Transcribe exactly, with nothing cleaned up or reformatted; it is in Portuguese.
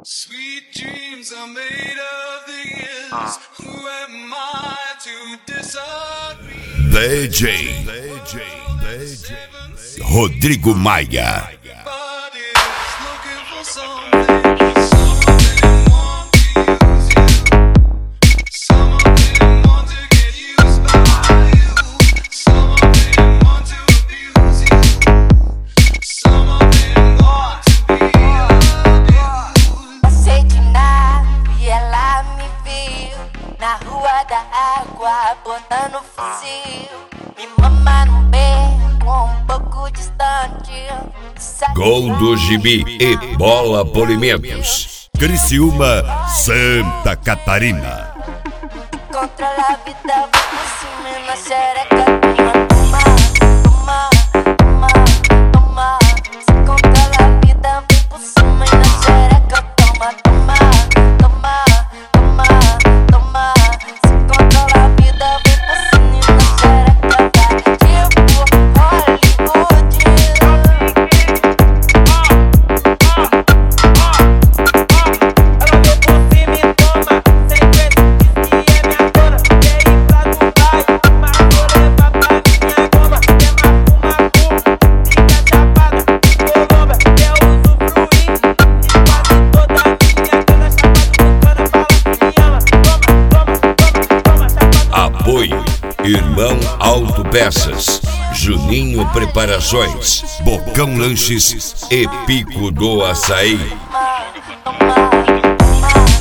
Sweet dreams are made of these. Who am I to disagree? D J, D J, D J Rodrigo Maia. Everybody's looking for something. Some of them want to use you. Some of them want to get used by you. Some of them want to abuse you. Some of them want to be abused. Passei de nave e ela me viu na rua da água, botando fuzil. Me mama no beco, um pouco distante. Gol do Gibi e Bola Polimentos. Criciúma, Santa Catarina. Controla a vida, vou por cima e na xereca. Toma, toma, toma, toma. Se controla a vida, vou por cima e na xereca. Toma, toma, toma, toma, toma. Se controla a vida, vou por cima e na xereca. Tipo Hollywood. Apoio Irmão Autopeças, Juninho Preparações, Bocão Lanches e Pico do Açaí. Toma, toma, toma.